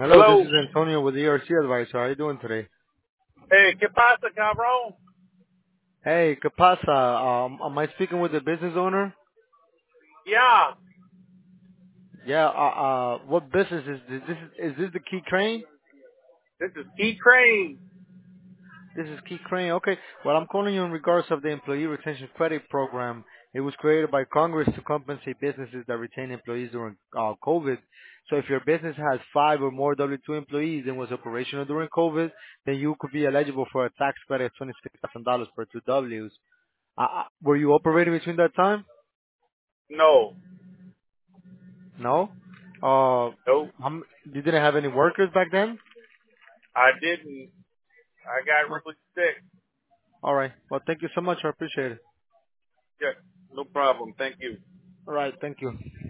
Hello, this Hello. is Antonio with ERC Advisor. How are you doing today? Hey, ¿qué pasa, cabrón? Hey, ¿qué pasa? Am I speaking with the business owner? Yeah, Yeah, what business is this? Is this the Key Crane? this is Key Crane. This is Key Crane. Okay. Well, I'm calling you in regards of the Employee Retention Credit Program. It was created by Congress to compensate businesses that retain employees during COVID. So if your business has 5 or more W-2 employees and was operational during COVID, then you could be eligible for a tax credit of $26,000 per 2 Ws. Were you operating between that time? No, No? Uh, no, you didn't have any workers back then? I didn't. I got No. really sick. All right. Well, thank you so much. I appreciate it. Yeah, no problem. Thank you. All right. Thank you.